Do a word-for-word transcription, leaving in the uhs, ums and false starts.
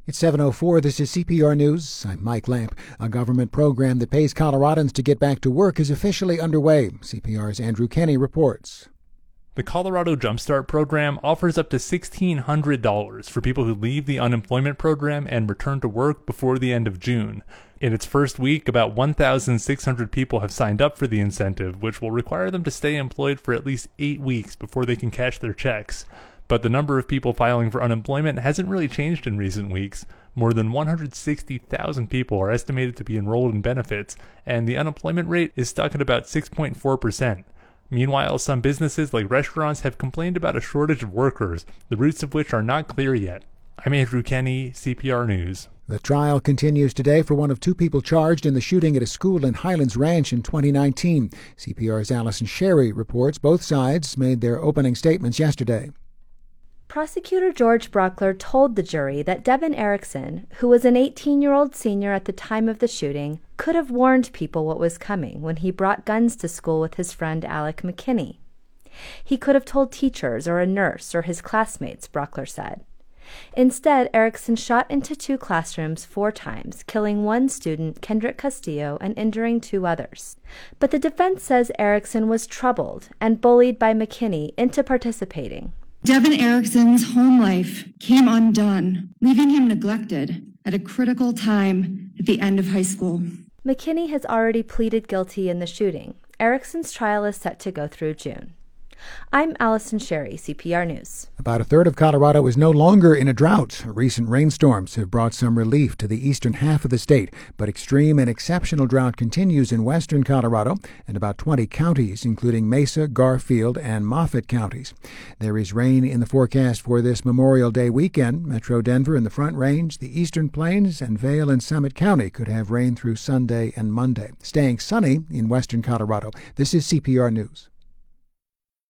It's seven oh four. This is C P R News. I'm Mike Lamp. A government program that pays Coloradans to get back to work is officially underway. C P R's Andrew Kenny reports. The Colorado Jumpstart program offers up to sixteen hundred dollars for people who leave the unemployment program and return to work before the end of June. In its first week, about one thousand six hundred people have signed up for the incentive, which will require them to stay employed for at least eight weeks before they can cash their checks. But the number of people filing for unemployment hasn't really changed in recent weeks. More than one hundred sixty thousand people are estimated to be enrolled in benefits, and the unemployment rate is stuck at about six point four percent. Meanwhile, some businesses like restaurants have complained about a shortage of workers, the roots of which are not clear yet. I'm Andrew Kenny, C P R News. The trial continues today for one of two people charged in the shooting at a school in Highlands Ranch in twenty nineteen. C P R's Allison Sherry reports both sides made their opening statements yesterday. Prosecutor George Brockler told the jury that Devin Erickson, who was an eighteen-year-old senior at the time of the shooting, could have warned people what was coming when he brought guns to school with his friend Alec McKinney. He could have told teachers or a nurse or his classmates, Brockler said. Instead, Erickson shot into two classrooms four times, killing one student, Kendrick Castillo, and injuring two others. But the defense says Erickson was troubled and bullied by McKinney into participating. Devin Erickson's home life came undone, leaving him neglected at a critical time at the end of high school. McKinney has already pleaded guilty in the shooting. Erickson's trial is set to go through June. I'm Allison Sherry, C P R News. About a third of Colorado is no longer in a drought. Recent rainstorms have brought some relief to the eastern half of the state, but extreme and exceptional drought continues in western Colorado and about twenty counties, including Mesa, Garfield, and Moffett counties. There is rain in the forecast for this Memorial Day weekend. Metro Denver and the Front Range, the Eastern Plains, and Vail and Summit County could have rain through Sunday and Monday. Staying sunny in western Colorado. This is C P R News.